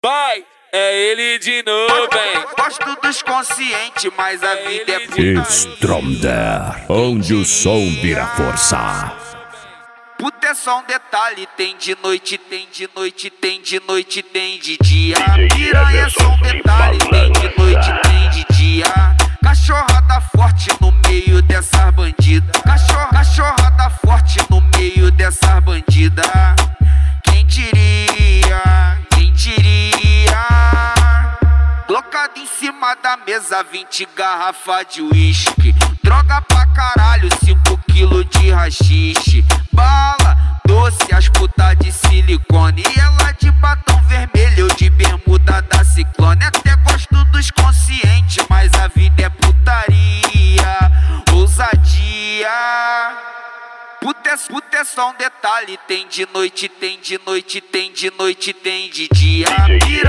Vai, é ele de novo, hein? Gosto dos conscientes, mas a vida é putaria. Stromder, onde o som vira força. Puta é só um detalhe, tem de noite, tem de noite, tem de noite, tem de dia. Piranha é só um detalhe, tem de noite, tem de dia. Cachorrada forte no meio dessas bandidas. Cachorrada forte no meio dessas bandidas. Quem diria, quem diria? Colocado em cima da mesa 20 garrafas de uísque. Droga pra caralho, 5 quilos de rachixe. Bala, doce, as putas de silicone. E ela de batom vermelho, eu de bermuda da Ciclone. Até gosto dos conscientes, mas a vida é putaria, ousadia. Puta é só um detalhe, tem de noite, tem de noite, tem de noite, tem de dia.